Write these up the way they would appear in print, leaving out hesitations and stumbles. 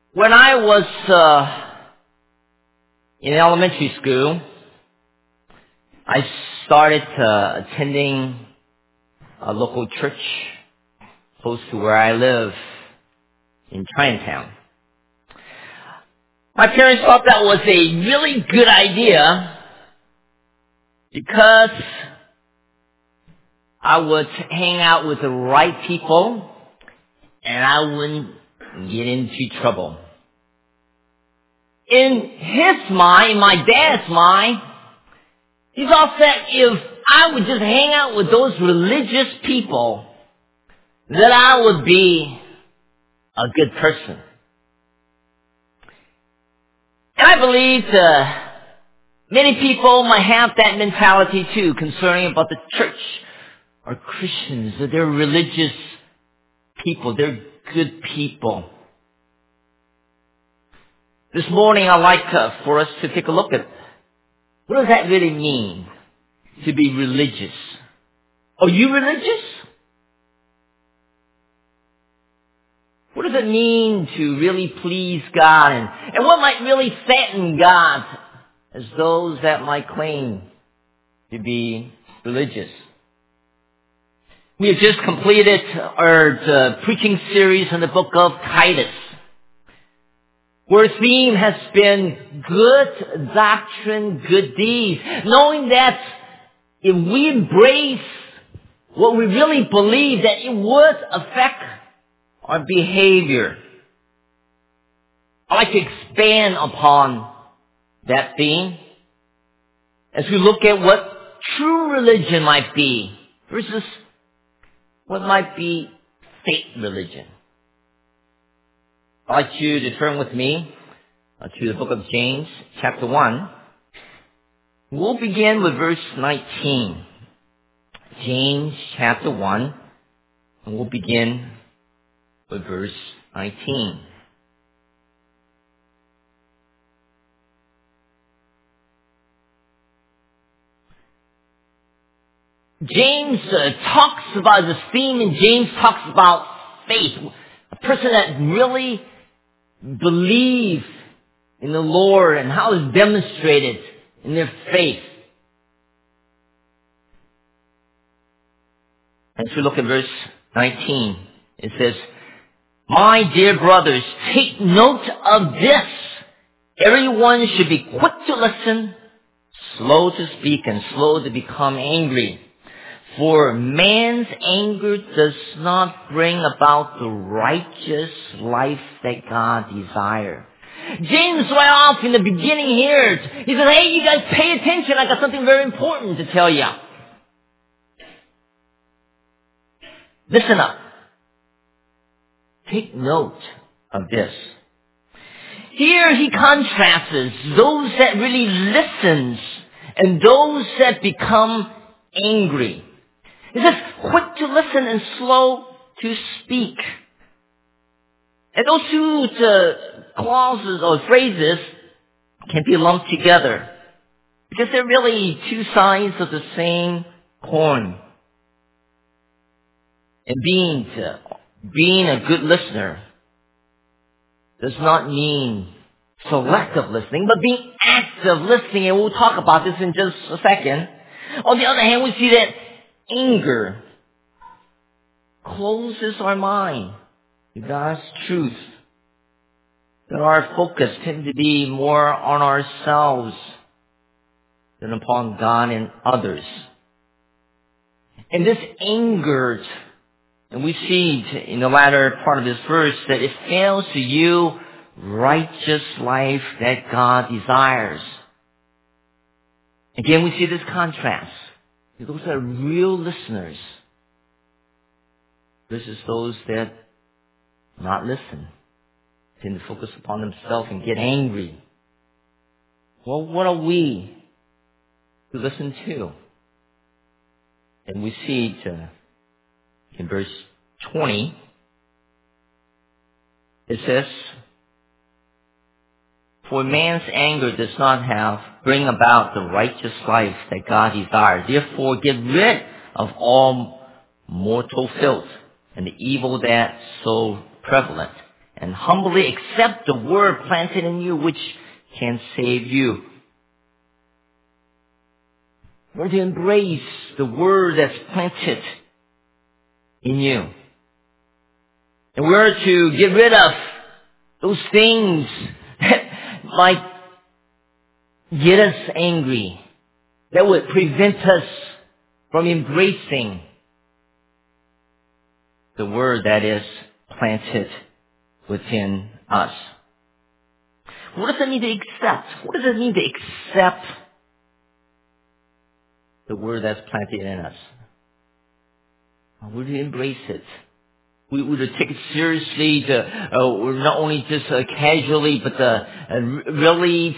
When I was in elementary school, I started attending a local church close to where I live in Chinatown. My parents thought that was a really good idea because I would hang out with the right people and I wouldn't get into trouble. In his mind, my dad's mind, he thought that if I would just hang out with those religious people, that I would be a good person. And I believe many people might have that mentality too, concerning about the church or Christians, that they're religious people, they're good people. This morning I'd like for us to take a look at what does that really mean to be religious. Are you religious? What does it mean to really please God? And what might really fatten God as those that might claim to be religious? We have just completed our preaching series in the book of Titus, where the theme has been good doctrine, good deeds. Knowing that if we embrace what we really believe, that it would affect our behavior. I'd like to expand upon that theme as we look at what true religion might be versus what might be fake religion. I'd like you to turn with me to the book of James, chapter 1. We'll begin with verse 19. James, chapter 1, and we'll begin with verse 19. James talks about this theme, and James talks about faith. A person that really believes in the Lord and how it's demonstrated in their faith. As we look at verse 19, it says, "My dear brothers, take note of this. Everyone should be quick to listen, slow to speak, and slow to become angry. For man's anger does not bring about the righteous life that God desires." James right off in the beginning here, he says, hey, you guys pay attention. I got something very important to tell you. Listen up. Take note of this. Here he contrasts those that really listens and those that become angry. He says, quick to listen and slow to speak. And those two clauses or phrases can be lumped together because they're really two sides of the same coin. And being a good listener does not mean selective listening, but being active listening, and we'll talk about this in just a second. On the other hand, we see that anger closes our mind to God's truth. That our focus tends to be more on ourselves than upon God and others. And this anger, and we see in the latter part of this verse that it fails to yield righteous life that God desires. Again, we see this contrast. Those are real listeners versus those that not listen, tend to focus upon themselves and get angry. Well, what are we to listen to? And we see in verse 20, it says, "For man's anger does not bring about the righteous life that God desires. Therefore, get rid of all mortal filth and the evil that's so prevalent, and humbly accept the word planted in you which can save you. We're to embrace the word that's planted in you. And we're to get rid of those things that might get us angry, that would prevent us from embracing the word that is planted within us. What does it mean to accept? What does it mean to accept the word that's planted in us? We're to embrace it. We're to take it seriously. We're not only just casually, but really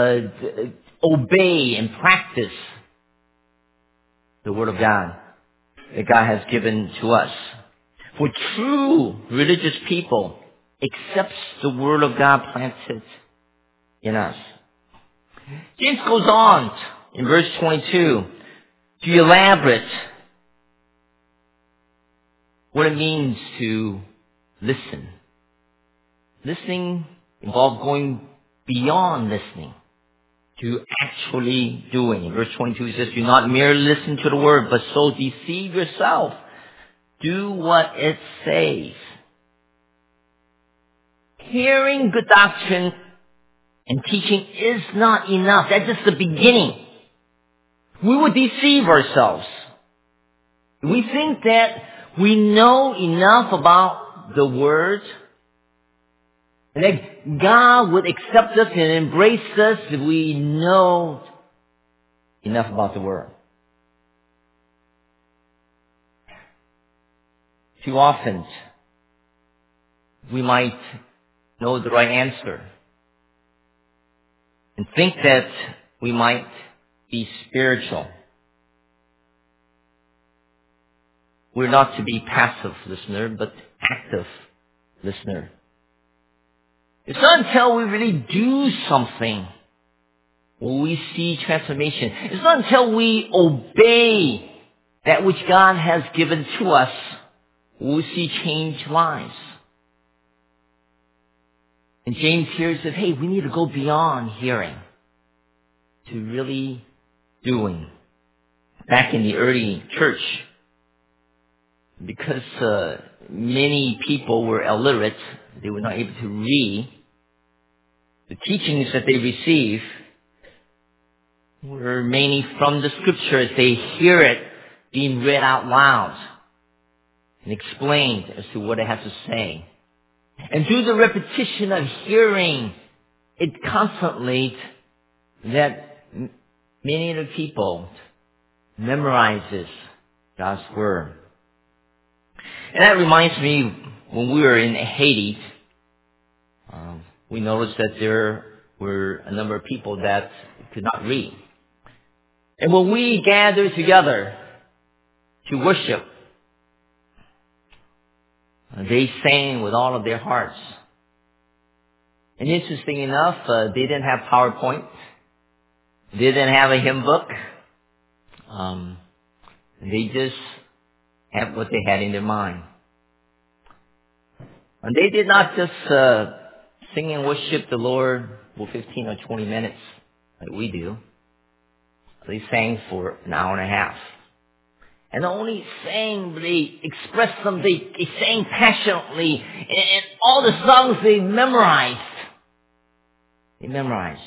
obey and practice the word of God that God has given to us. For true religious people accepts the word of God planted in us. James goes on in verse 22 to elaborate what it means to listen. Listening involves going beyond listening to actually doing. In verse 22 it says, do not merely listen to the word, but so deceive yourself. Do what it says. Hearing good doctrine and teaching is not enough. That's just the beginning. We would deceive ourselves. We think that we know enough about the word and that God would accept us and embrace us if we know enough about the word. Too often, we might know the right answer and think that we might be spiritual. We're not to be passive listener, but active listener. It's not until we really do something will we see transformation. It's not until we obey that which God has given to us will we see changed lives. And James here says, hey, we need to go beyond hearing to really doing. Back in the early church, because many people were illiterate, they were not able to read, the teachings that they received were mainly from the scriptures. They hear it being read out loud and explained as to what it has to say. And through the repetition of hearing it constantly, that many of the people memorizes God's word. And that reminds me, when we were in Haiti, we noticed that there were a number of people that could not read. And when we gathered together to worship, they sang with all of their hearts. And interesting enough, they didn't have PowerPoint. They didn't have a hymn book. They just had what they had in their mind. And they did not just sing and worship the Lord for 15 or 20 minutes like we do. They sang for an hour and a half. And not only sang, but they expressed them. They sang passionately. And all the songs they memorized. They memorized.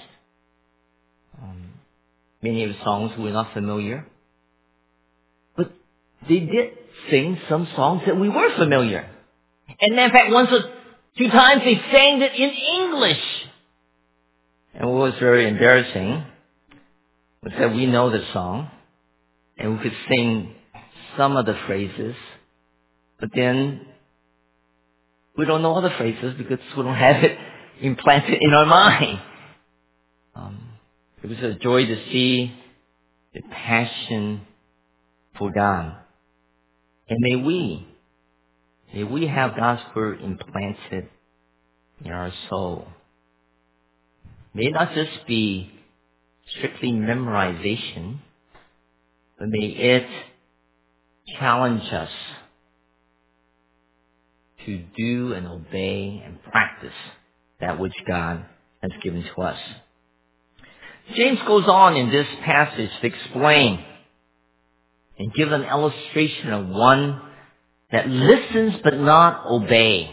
Many of the songs were not familiar. But they did sing some songs that we were familiar. And in fact, once or two times they sang it in English. And what was very embarrassing was that we know the song. And we could sing some of the phrases. But then we don't know all the phrases because we don't have it implanted in our mind. It was a joy to see the passion for God. And may we have God's word implanted in our soul. May it not just be strictly memorization, but may it challenge us to do and obey and practice that which God has given to us. James goes on in this passage to explain and give an illustration of one that listens but not obey.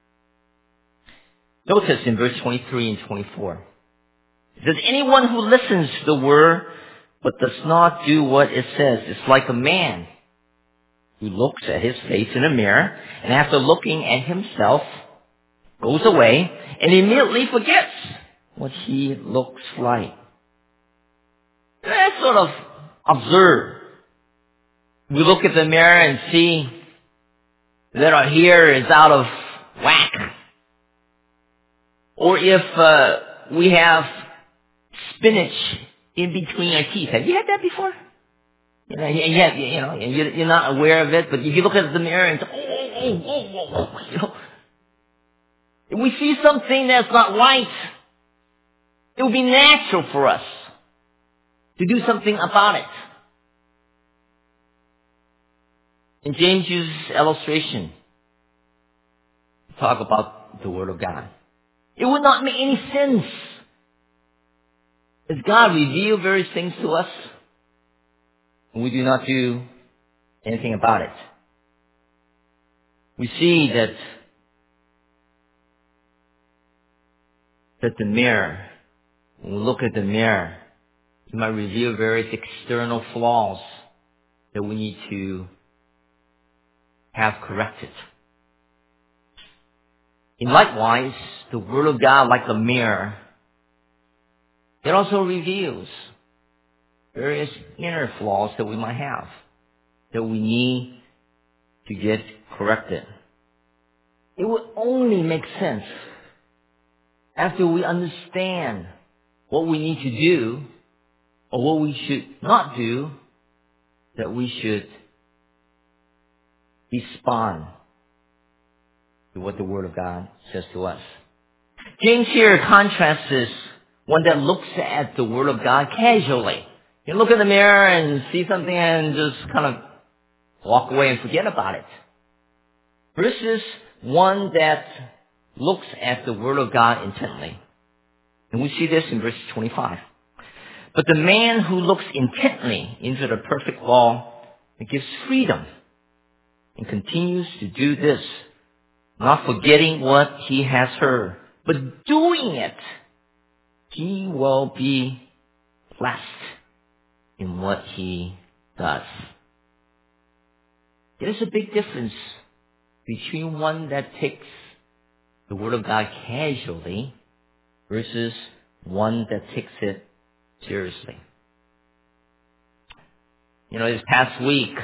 Notice in verse 23 and 24. It says, anyone who listens to the word but does not do what it says is like a man who looks at his face in a mirror and after looking at himself goes away and immediately forgets what he looks like. That's sort of absurd. We look at the mirror and see that our hair is out of whack. Or if we have spinach in between our teeth. Have you had that before? You're not aware of it, but if you look at the mirror and say, if we see something that's not right, it would be natural for us to do something about it. And James uses illustration to talk about the Word of God. It would not make any sense as God revealed various things to us and we do not do anything about it. We see that the mirror, when we look at the mirror, it might reveal various external flaws that we need to have corrected. And likewise, the Word of God, like a mirror, it also reveals various inner flaws that we might have, that we need to get corrected. It would only make sense after we understand what we need to do or what we should not do, that we should respond to what the Word of God says to us. James here contrasts this one that looks at the Word of God casually. You look in the mirror and see something and just kind of walk away and forget about it. Versus one that looks at the Word of God intently. And we see this in verse 25. But the man who looks intently into the perfect law, it gives freedom and continues to do this, not forgetting what he has heard, but doing it, he will be blessed in what he does. There is a big difference between one that takes the Word of God casually versus one that takes it seriously. This past week,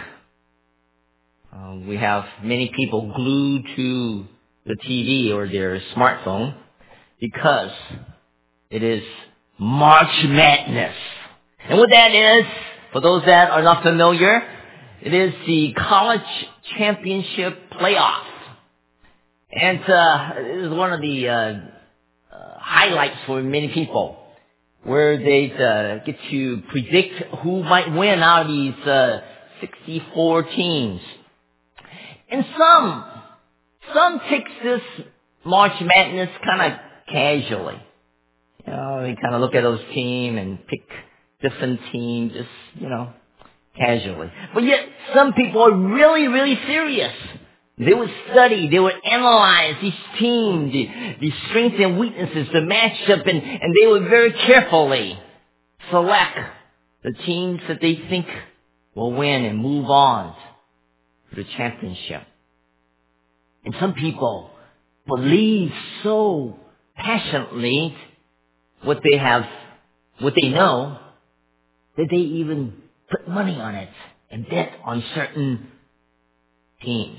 we have many people glued to the TV or their smartphone because it is March Madness. And what that is, for those that are not familiar, it is the college championship playoff. And this is one of the highlights for many people, where they get to predict who might win out of these 64 teams. And some takes this March Madness kind of casually. They kind of look at those teams and pick different teams, just, casually. But yet, some people are really, really serious. They would study, they would analyze each team, the strengths and weaknesses, the matchup, and they would very carefully select the teams that they think will win and move on to the championship. And some people believe so passionately what they know, that they even put money on it and bet on certain teams.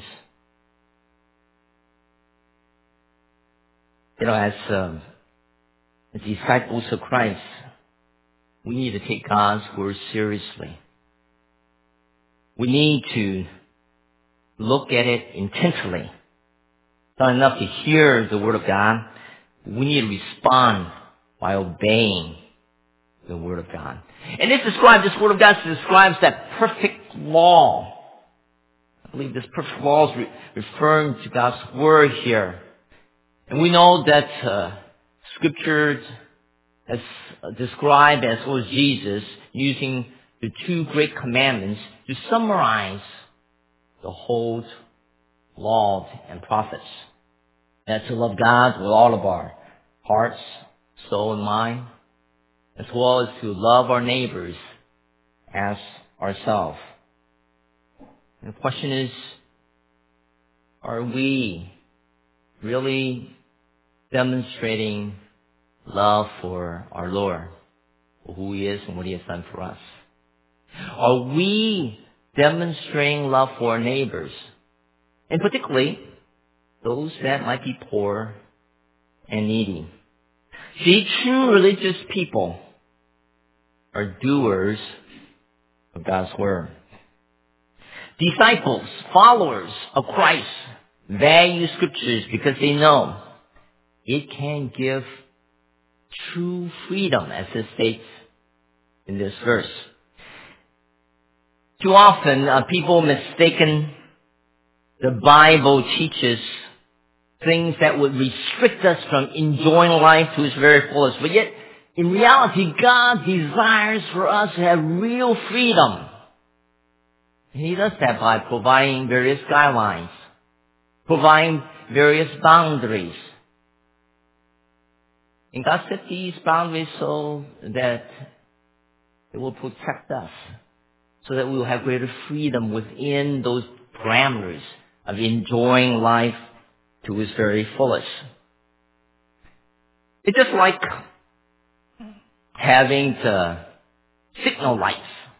As disciples of Christ, we need to take God's word seriously. We need to look at it intently. It's not enough to hear the Word of God. We need to respond by obeying the Word of God. And this Word of God describes that perfect law I believe this perfect law is referring to God's Word here. And we know that Scripture has described as well as Jesus using the two great commandments to summarize the whole law and prophets. That's to love God with all of our hearts, soul, and mind, as well as to love our neighbors as ourselves. And the question is, are we really demonstrating love for our Lord, for who He is and what He has done for us? Are we demonstrating love for our neighbors, and particularly those that might be poor and needy? See, true religious people are doers of God's Word. Disciples, followers of Christ, value Scriptures because they know it can give true freedom, as it states in this verse. Too often, people mistaken the Bible teaches things that would restrict us from enjoying life to its very fullest. But yet, in reality, God desires for us to have real freedom. And He does that by providing various guidelines, providing various boundaries. And God set these boundaries so that it will protect us, so that we will have greater freedom within those parameters of enjoying life to its very fullest. It's just like having the signal lights.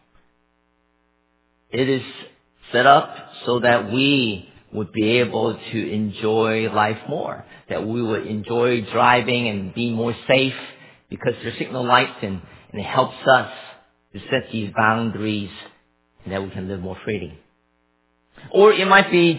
It is set up so that we would be able to enjoy life more, that we would enjoy driving and being more safe because there are signal lights, and it helps us to set these boundaries and that we can live more freely. Or it might be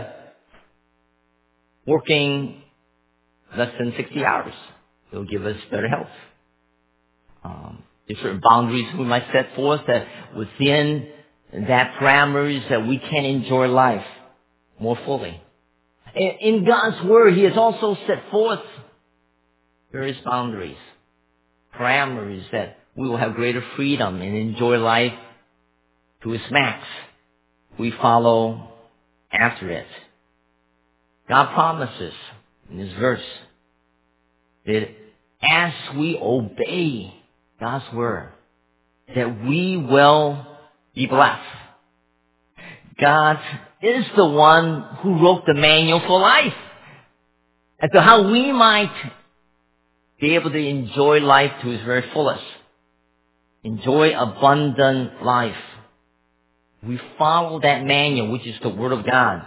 working less than 60 hours. It will give us better health. There's certain boundaries we might set forth that within that parameters that we can enjoy life more fully. In God's Word, He has also set forth various boundaries, parameters that we will have greater freedom and enjoy life to its max. We follow after it. God promises in this verse that as we obey God's Word, that we will be blessed. God is the one who wrote the manual for life as to how we might be able to enjoy life to its very fullest. Enjoy abundant life. We follow that manual, which is the Word of God.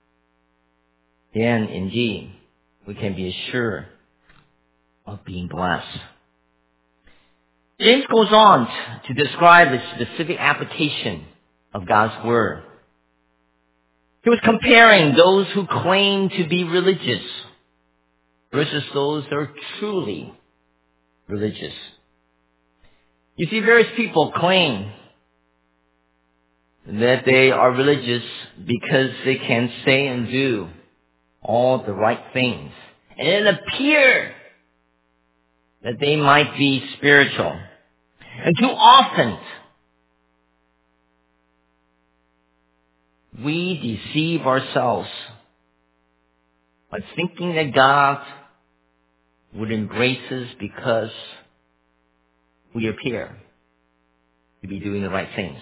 Then, indeed, we can be assured of being blessed. James goes on to describe the specific application of God's Word. He was comparing those who claim to be religious versus those that are truly religious. You see, various people claim that they are religious because they can say and do all the right things. And it appears that they might be spiritual. And too often, we deceive ourselves by thinking that God would embrace us because we appear to be doing the right things.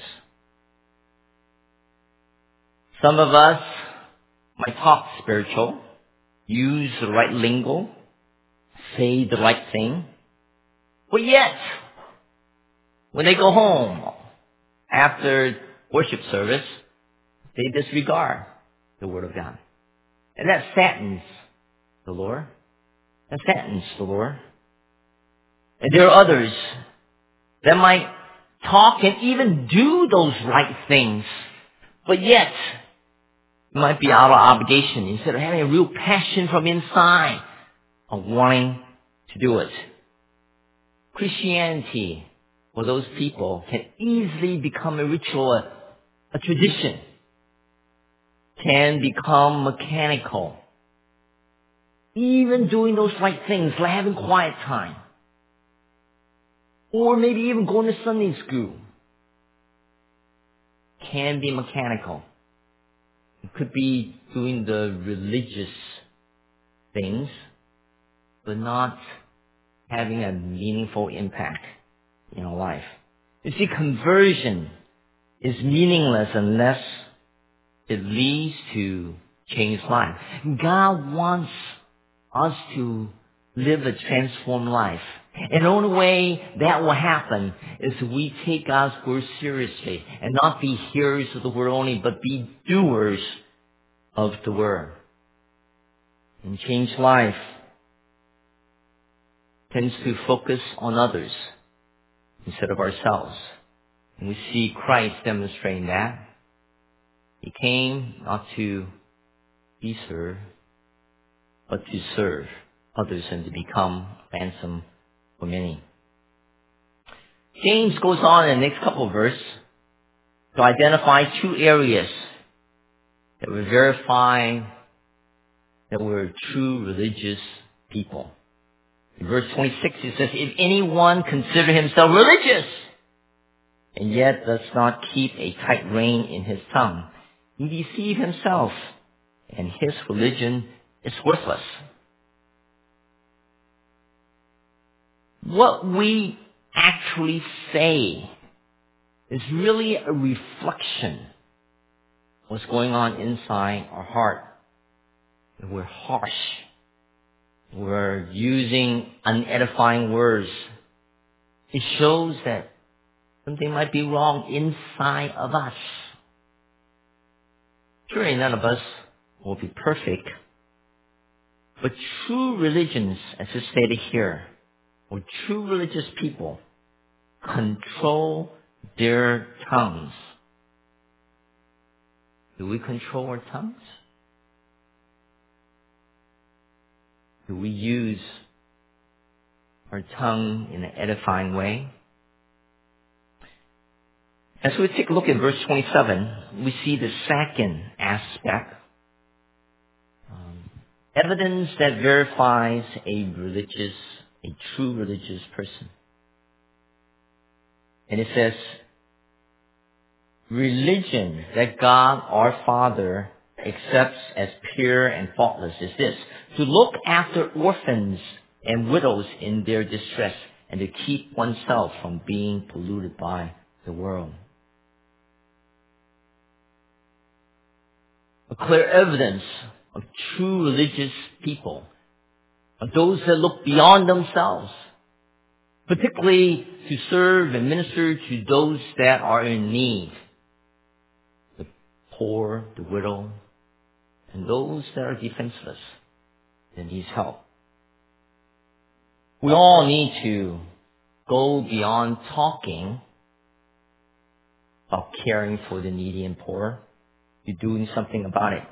Some of us might talk spiritual, use the right lingo, say the right thing, but yet, when they go home after worship service, they disregard the Word of God. And that saddens the Lord. That saddens the Lord. And there are others that might talk and even do those right things, but yet might be out of obligation instead of having a real passion from inside of wanting to do it. Christianity for those people can easily become a ritual, a tradition. can become mechanical. Even doing those right things, like having quiet time. Or maybe even going to Sunday school. Can be mechanical. It could be doing the religious things, but not having a meaningful impact in our life. You see, conversion is meaningless unless it leads to changed life. God wants us to live a transformed life. And the only way that will happen is we take God's word seriously and not be hearers of the word only, but be doers of the word. And changed life tends to focus on others instead of ourselves. And we see Christ demonstrating that. He came not to be served, but to serve others and to become ransom for many. James goes on in the next couple of verses to identify two areas that will verify that we're true religious people. In verse 26 it says, if anyone consider himself religious and yet does not keep a tight rein in his tongue, he deceives himself and his religion is worthless. What we actually say is really a reflection of what's going on inside our heart. We're harsh. We're using unedifying words. It shows that something might be wrong inside of us. Surely none of us will be perfect. But true religions, as is stated here, or true religious people, control their tongues. Do we control our tongues? Do we use our tongue in an edifying way? As we take a look at verse 27, we see the second aspect. Evidence that verifies a true religious person. And it says, religion that God our Father accepts as pure and faultless is this: to look after orphans and widows in their distress and to keep oneself from being polluted by the world. A clear evidence of true religious people are those that look beyond themselves, particularly to serve and minister to those that are in need, the poor, the widow, and those that are defenseless and needs help. We all need to go beyond talking about caring for the needy and poor to doing something about it.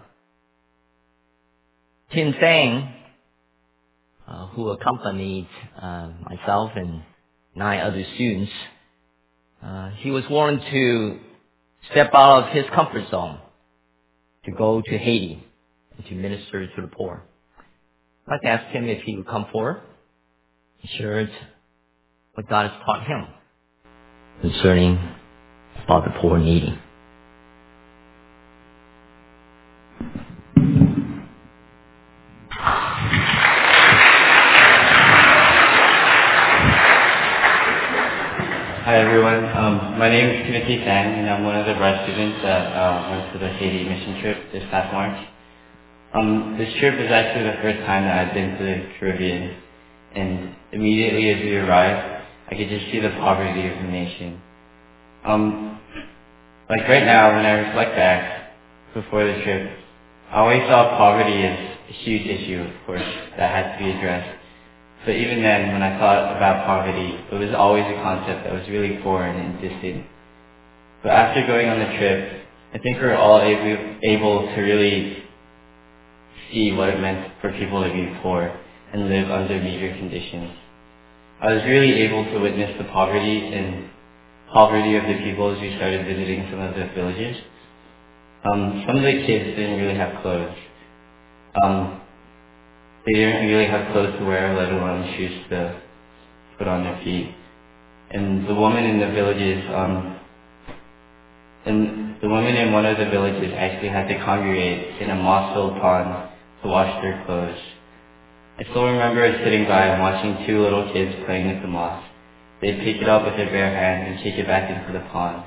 Tin Sang, who accompanied myself and 9 other students, he was willing to step out of his comfort zone to go to Haiti and to minister to the poor. I'd like to ask him if he would come forward and share what God has taught him concerning about the poor and needy. Hi everyone, my name is Timothy Sang and I'm one of the grad students that went to the Haiti mission trip this past March. This trip is actually the first time that I've been to the Caribbean, and immediately as we arrived, I could just see the poverty of the nation. Like right now, when I reflect back before the trip, I always saw poverty as a huge issue, of course, that had to be addressed. But even then, when I thought about poverty, it was always a concept that was really foreign and distant. But after going on the trip, I think we're all able to really see what it meant for people to be poor and live under meager conditions. I was really able to witness the poverty of the people as we started visiting some of the villages. Some of the kids didn't really have clothes. They didn't really have clothes to wear, let alone shoes to put on their feet. And the woman in the villages, and the women in one of the villages actually had to congregate in a moss-filled pond to wash their clothes. I still remember sitting by and watching two little kids playing with the moss. They'd pick it up with their bare hands and kick it back into the pond.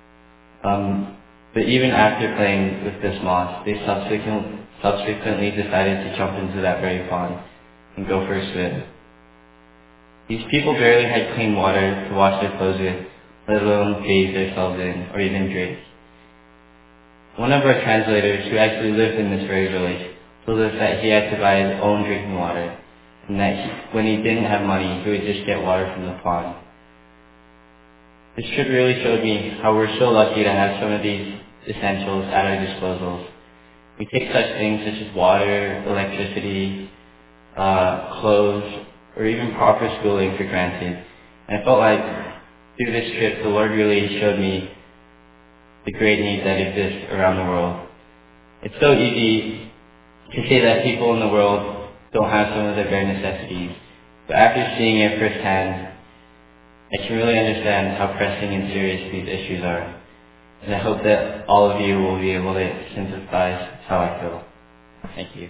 But even after playing with this moss, they subsequently decided to jump into that very pond and go for a swim. These people barely had clean water to wash their clothes with, let alone bathe themselves in or even drink. One of our translators, who actually lived in this very village, told us that he had to buy his own drinking water, and that when he didn't have money, he would just get water from the pond. This trip really showed me how we're so lucky to have some of these essentials at our disposal. We take such things such as water, electricity, clothes, or even proper schooling for granted. And I felt like through this trip, the Lord really showed me the great need that exists around the world. It's so easy to say that people in the world don't have some of their bare necessities, but after seeing it firsthand, I can really understand how pressing and serious these issues are. And I hope that all of you will be able to sympathize how I feel. Thank you.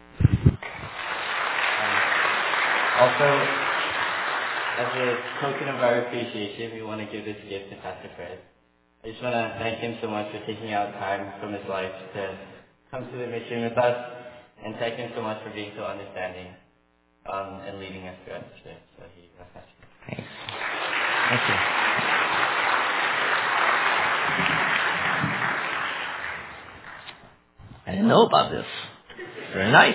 Also, as a token of our appreciation, we want to give this gift to Pastor Fred. I just want to thank him so much for taking out time from his life to come to the mission with us, and thank him so much for being so understanding and leading us throughout the trip. So he reflects. Thanks. Thank you. I didn't know about this. Very nice.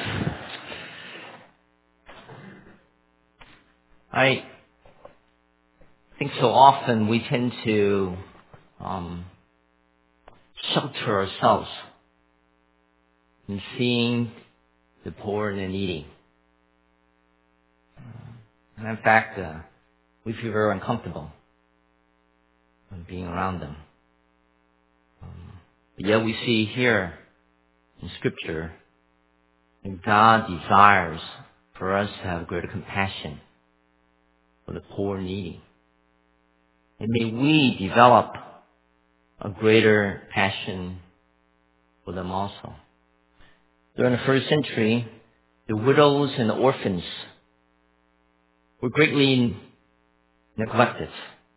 I think so often we tend to shelter ourselves in seeing the poor and the needy. And in fact, we feel very uncomfortable when being around them. But yet we see here in Scripture that God desires for us to have greater compassion for the poor and needy. And may we develop a greater passion for them also. During the first century, the widows and the orphans were greatly neglected.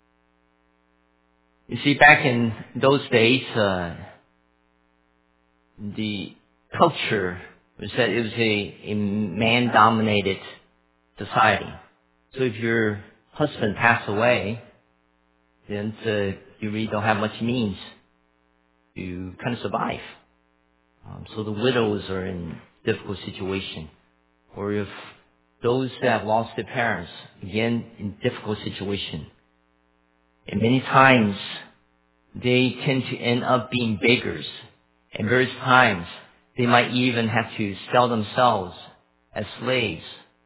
You see, back in those days, the culture was that it was a man-dominated society. So if your husband passed away, then you really don't have much means to kind of survive. So the widows are in a difficult situation. Or if those that have lost their parents, again, in difficult situation. And many times, they tend to end up being beggars. And various times, they might even have to sell themselves as slaves.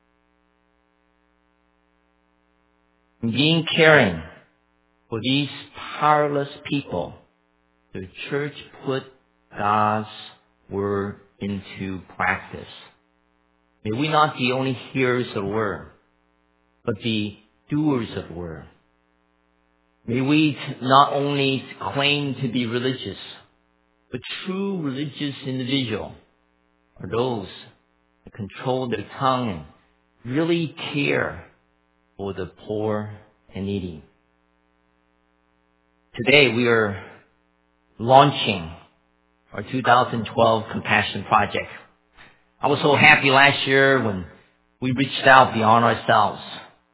In being caring for these powerless people, the church put God's word into practice. May we not be only hearers of the word, but be doers of the word. May we not only claim to be religious, but true religious individuals are those that control their tongue and really care for the poor and needy. Today we are launching our 2012 Compassion Project. I was so happy last year when we reached out beyond ourselves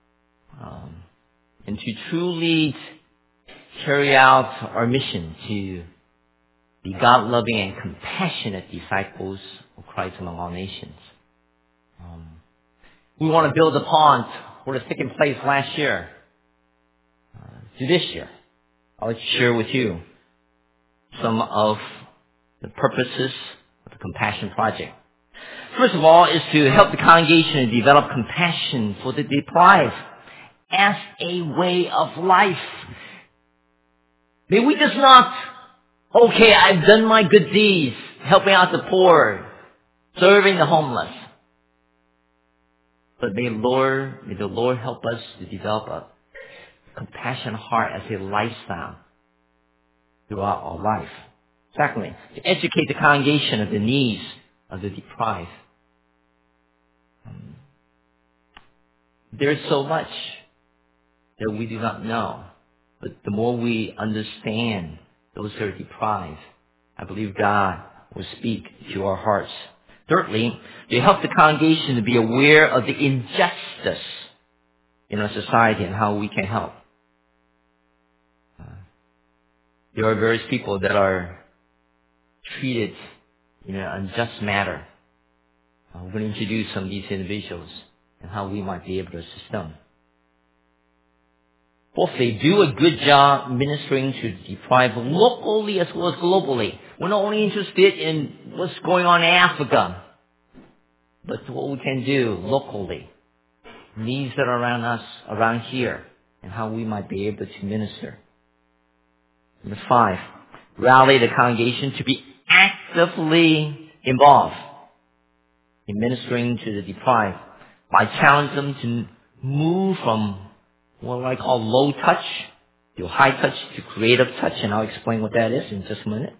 and to truly carry out our mission to be God-loving and compassionate disciples of Christ among all nations. We want to build upon what has taken place last year to this year. I'd like to share with you some of the purposes of the Compassion Project. First of all is to help the congregation develop compassion for the deprived as a way of life. May we just not Okay, I've done my good deeds, helping out the poor, serving the homeless. But may the Lord help us to develop a compassionate heart as a lifestyle throughout our life. Secondly, to educate the congregation of the needs of the deprived. There's so much that we do not know. But the more we understand those who are deprived, I believe God will speak to our hearts. Thirdly, to help the congregation to be aware of the injustice in our society and how we can help. There are various people that are treated in an unjust manner. We're going to introduce some of these individuals and how we might be able to assist them. Fourthly, do a good job ministering to the deprived locally as well as globally. We're not only interested in what's going on in Africa, but what we can do locally. Needs that are around us, around here, and how we might be able to minister. Number 5, rally the congregation to be actively involved in ministering to the deprived by challenging them to move from what I call low touch to high touch to creative touch, and I'll explain what that is in just a minute.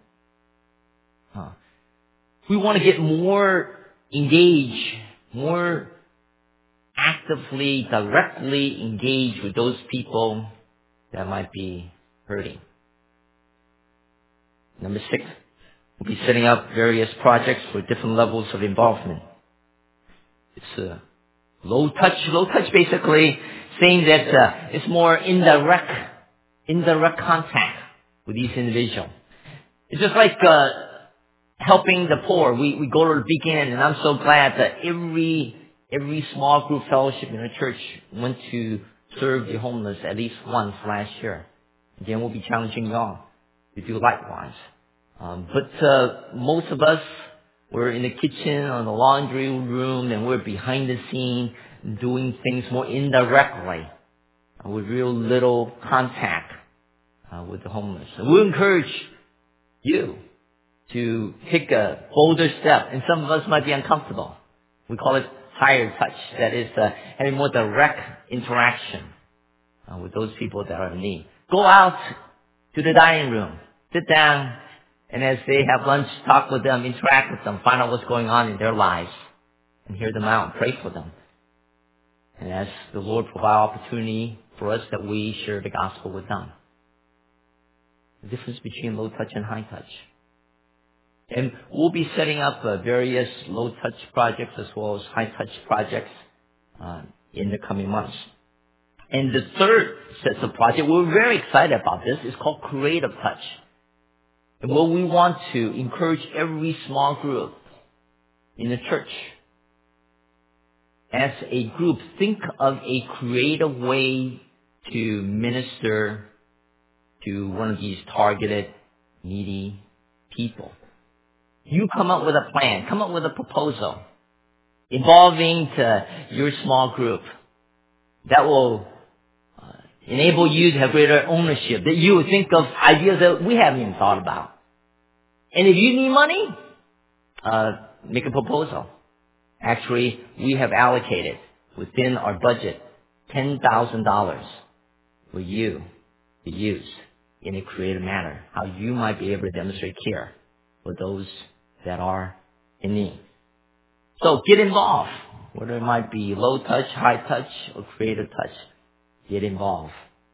We want to get more engaged, more actively, directly engaged with those people that might be hurting. Number 6, we'll be setting up various projects for different levels of involvement. It's low touch basically saying that it's more indirect contact with these individuals. It's just like helping the poor. We go to the beginning, and I'm so glad that every small group fellowship in the church went to serve the homeless at least once last year. Again, we'll be challenging y'all to do likewise. But most of us, we're in the kitchen or the laundry room, and we're behind the scene doing things more indirectly with real little contact with the homeless. And we encourage you to take a bolder step, and some of us might be uncomfortable. We call it higher touch. That is having more direct interaction with those people that are in need. Go out to the dining room, sit down, and as they have lunch, talk with them, interact with them, find out what's going on in their lives, and hear them out and pray for them. And as the Lord provide opportunity for us, that we share the gospel with them. The difference between low touch and high touch. And we'll be setting up various low touch projects as well as high touch projects in the coming months. And the third set of project, we're very excited about this, is called Creative Touch. And what we want to encourage every small group in the church, as a group, think of a creative way to minister to one of these targeted, needy people. You come up with a plan, come up with a proposal involving your small group that will enable you to have greater ownership, that you would think of ideas that we haven't even thought about. And if you need money, make a proposal. Actually, we have allocated within our budget $10,000 for you to use in a creative manner, how you might be able to demonstrate care for those that are in need. So get involved, whether it might be low touch, high touch, or creative touch. Get involved.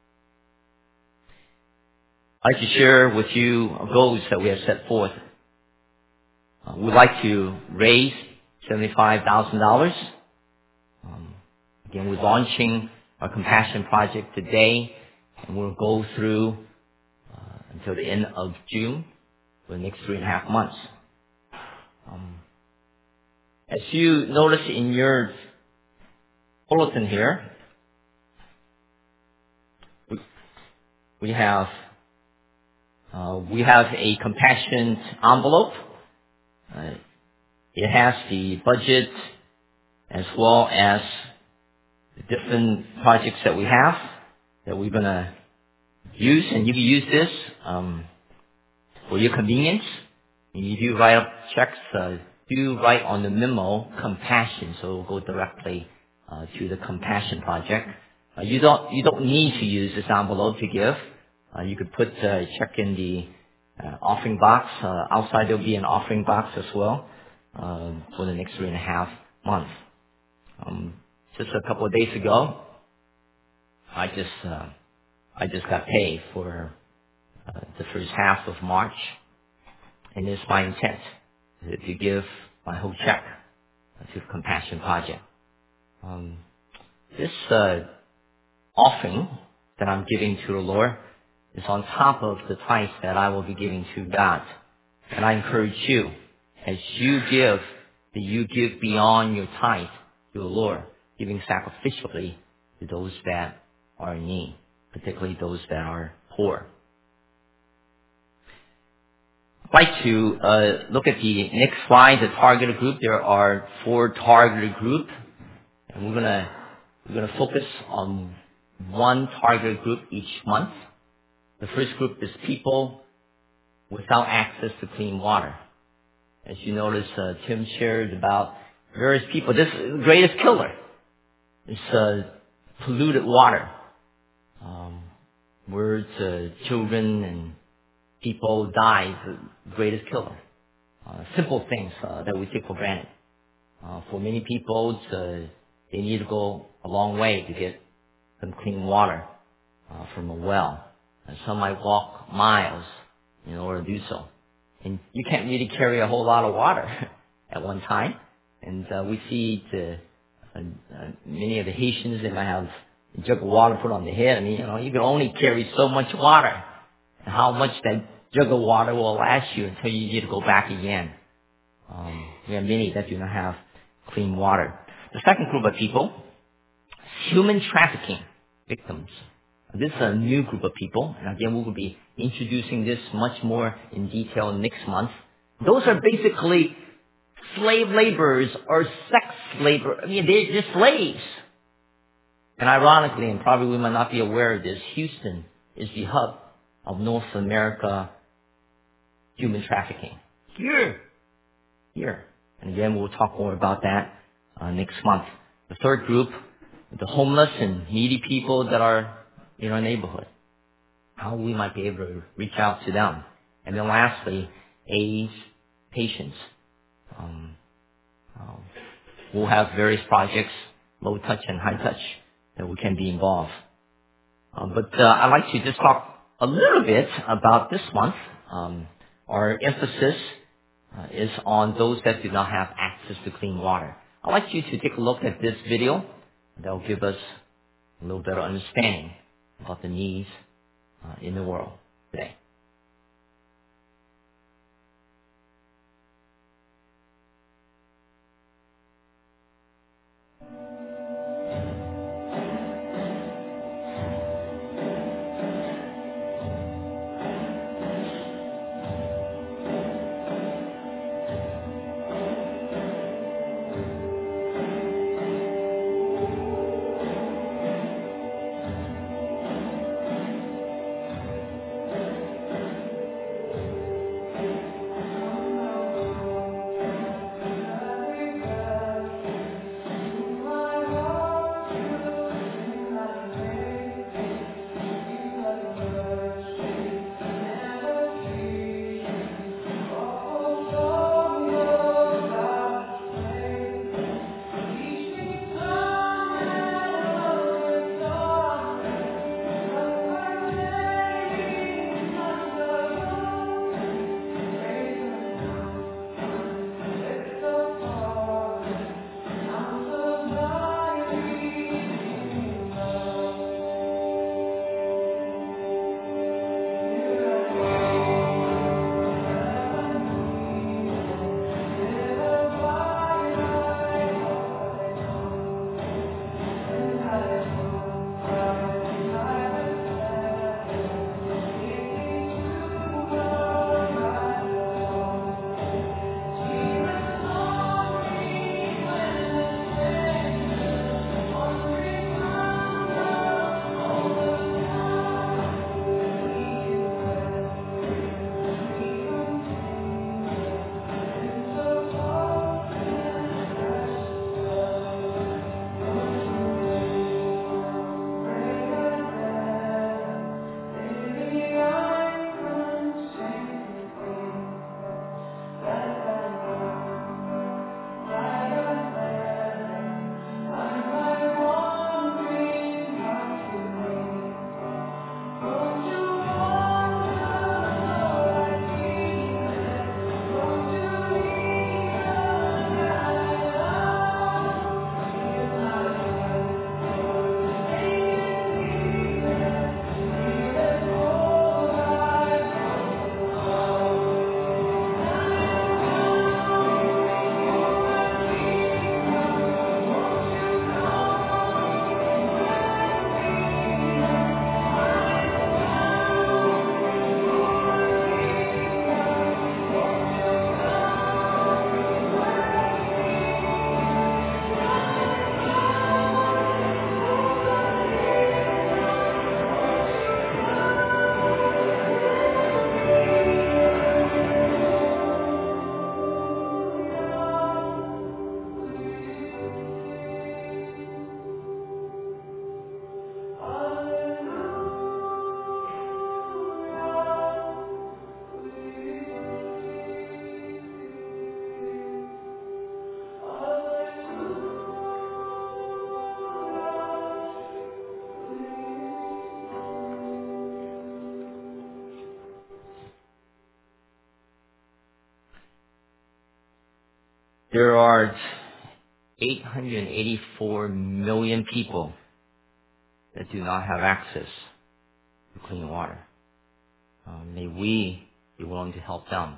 I'd like to share with you goals that we have set forth. We'd like to raise $75,000. Again, we're launching our Compassion Project today, and we'll go through until the end of June for the next 3.5 months. As you notice in your bulletin here, we have a compassion envelope. It has the budget as well as the different projects that we have that we're going to use, and you can use this For your convenience, when you do write up checks, do write on the memo compassion, so it will go directly to the compassion project. You don't need to use this envelope to give. You could put a check in the offering box. Outside there'll be an offering box as well for the next 3.5 months. Just a couple of days ago, I just got paid for the first half of March, and it's my intent to give my whole check to the Compassion Project. This offering that I'm giving to the Lord is on top of the tithe that I will be giving to God. And I encourage you, as you give, that you give beyond your tithe to the Lord, giving sacrificially to those that are in need, particularly those that are poor. I'd like to look at the next slide, the targeted group. There are 4 targeted groups, and we're gonna focus on one targeted group each month. The first group is people without access to clean water. As you notice, Tim shared about various people. This is the greatest killer. It's polluted water. Words, children, and people die is the greatest killer. Simple things that we take for granted. For many people, they need to go a long way to get some clean water from a well. And some might walk miles in order to do so. And you can't really carry a whole lot of water at one time. And we see many of the Haitians, they might have a jug of water put on their head. I mean, you can only carry so much water. And how much that jug of water will last you until you need to go back again. We have many that do not have clean water. The second group of people, human trafficking victims. This is a new group of people, and again, we will be introducing this much more in detail next month. Those are basically slave laborers or sex laborers. I mean, they're just slaves. And ironically, and probably we might not be aware of this, Houston is the hub of North America human trafficking. Here. And again, we'll talk more about that next month. The third group, the homeless and needy people that are in our neighborhood, how we might be able to reach out to them. And then lastly, AIDS patients. We'll have various projects, low touch and high touch, that we can be involved. But I'd like to just talk a little bit about this month. Our emphasis is on those that do not have access to clean water. I'd like you to take a look at this video. That will give us a little better understanding about the needs in the world today. There are 884 million people that do not have access to clean water. May we be willing to help them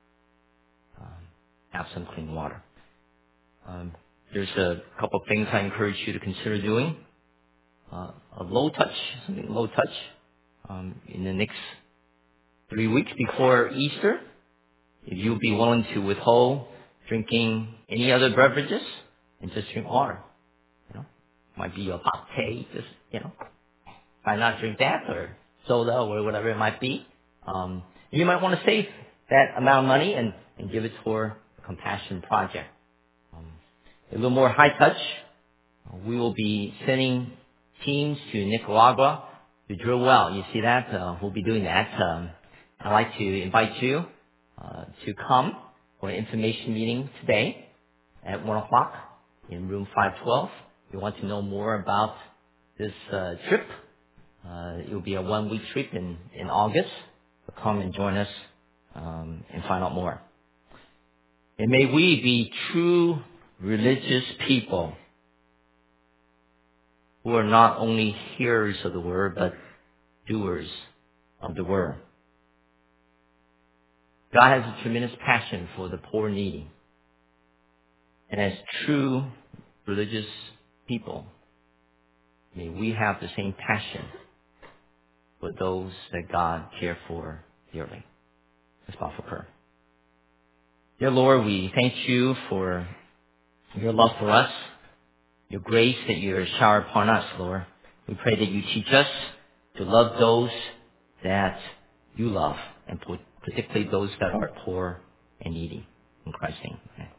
have some clean water. There's a couple of things I encourage you to consider doing. Something low touch, in the next 3 weeks before Easter. If you'll be willing to withhold drinking any other beverages and just drink water. Might be a latte, just, try not to drink that, or soda, or whatever it might be. You might want to save that amount of money and give it for a compassion project. A little more high touch. We will be sending teams to Nicaragua to drill well. You see that? We'll be doing that. I'd like to invite you to come for an information meeting today at 1 o'clock in room 512. If you want to know more about this trip, it will be a 1-week trip in August. So come and join us and find out more. And may we be true religious people who are not only hearers of the word, but doers of the word. God has a tremendous passion for the poor and needy. And as true religious people, may we have the same passion for those that God cares for dearly. Let's bow for prayer. Dear Lord, we thank you for your love for us, your grace that you shower upon us, Lord. We pray that you teach us to love those that you love, and particularly those that are poor and needy. In Christ's name, amen.